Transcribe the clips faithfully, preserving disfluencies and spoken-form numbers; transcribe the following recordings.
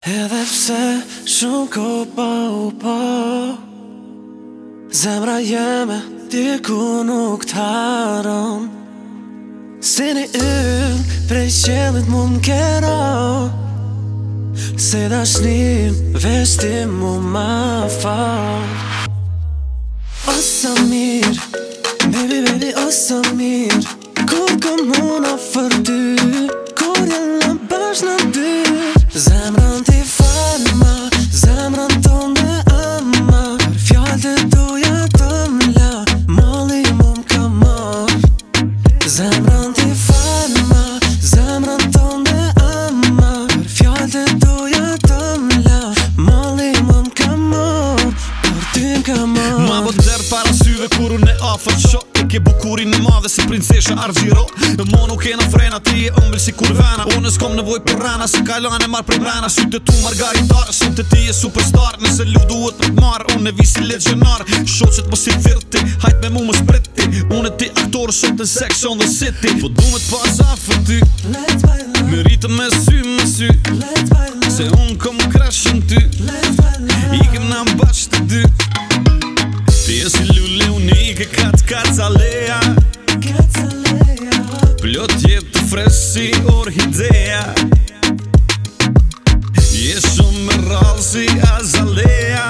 Edhe pse shumë ko pa u pa, zemra jeme diku nuk t'haron. Si një yll prej qelit mu m'kera, se dashnin veshti mu ma fal. O sa mirë, baby baby o sa mirë, kur kom muna për ty, kur jella bash në dy. Zemrën ti falma, zemrën ton dhe ama, për fjallë të duja të mla, mali mu m'ka mar. Zemrën ti falma, zemrën ton dhe ama, për fjallë të duja të mla, mali mu m'ka mar, për ty m'ka mar. Ma vë der para syve kur unë e afer qo, e ke bukurin në madhe si princesha Argjiro. Mo nuk e në frena, ti e ëmbël si kur vena, unë s'kom nevoj për rana, se kajlane marrë prej brena. Sytë tu margaritar, shumë të ti e superstar, nëse lu duhet me t'marrë, unë e visi legionar. Shoqet mos i virti, hajt me mu më spriti, unë e ti aktor shumë të Sex on the City. Po du me t'pas afër ty, me rritë me sy me sy, se unë kom krashën ty, ikem na mbash të dy. Ti e si lule unike, kat kacaleja, plot jetë të fresh si orhidea, je shumë me rallë si azaleja,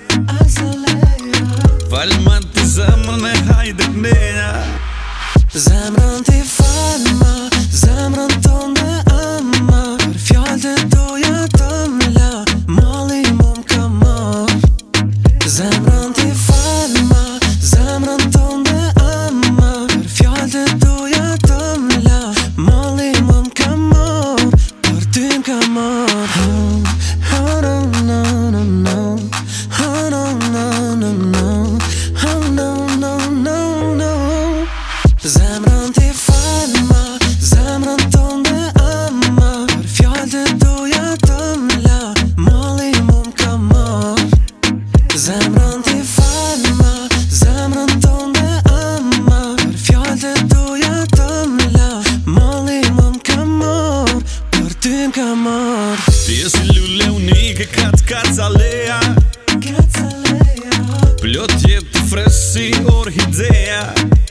falma ti zemrën e hajde kneja. Zemrën ti falma, zemrën ton dhe ama, për fjallë të doja të mla, mali mu m'ka mar. Zemrën ti falma, zemrën ton dhe ama, për fjallë të doja të mla, mali mu m'ka mar, për ty m'ka mar. Oh no no no no, oh no no no no, oh no no no no. Zemrën ti falma, zemrën ton dhe ama, për fjallë të doja të mla, mali mu m'ka mar. Zemrën ti falma, zemrën ton dhe ama, për fjallë të doja të mla, mali mu m'ka mar, për ty m'ka mar. Ti e si lule unike, kat kacaleja, plot jetë të fresh si orhidea,